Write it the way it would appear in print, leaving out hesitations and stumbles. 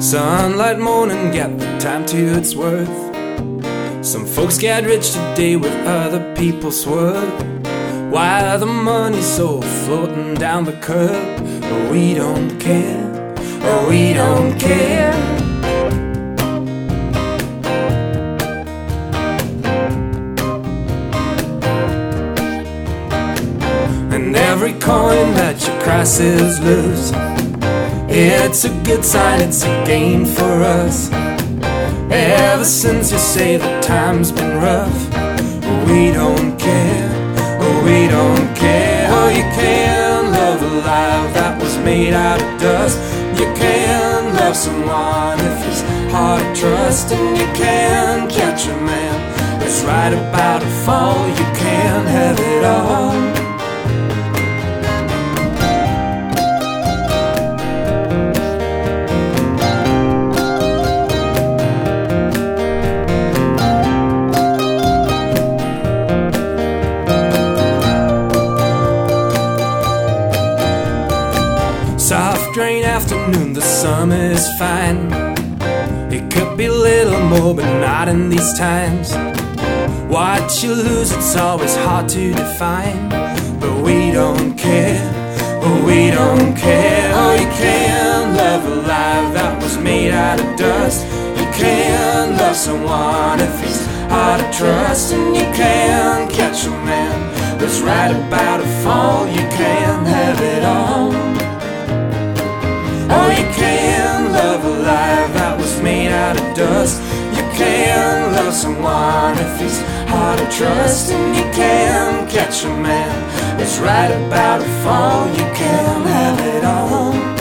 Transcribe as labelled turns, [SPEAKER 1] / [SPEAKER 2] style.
[SPEAKER 1] Sunlight morning, get the time to its worth. Some folks get rich today with other people's swerve, while the money's so floating down the curb. But we don't care, oh we don't care. And every coin that you cross is loose. It's a good sign, it's a gain for us. Ever since you say the time's been rough, we don't care, oh we don't care. Oh, you can love a life that was made out of dust. You can love someone if he's hard to trust. And you can catch a man that's right about to fall. You can have it all. Soft rain afternoon, the summer is fine. It could be a little more, but not in these times. What you lose, it's always hard to define. But we don't care, oh we don't care. Oh, you can love a life that was made out of dust. You can love someone if he's hard to trust. And you can catch a man that's right about to fall. You can have it all. Oh, you can love a life that was made out of dust. You can love someone if he's hard to trust. And you can catch a man that's right about to fall. You can have it all.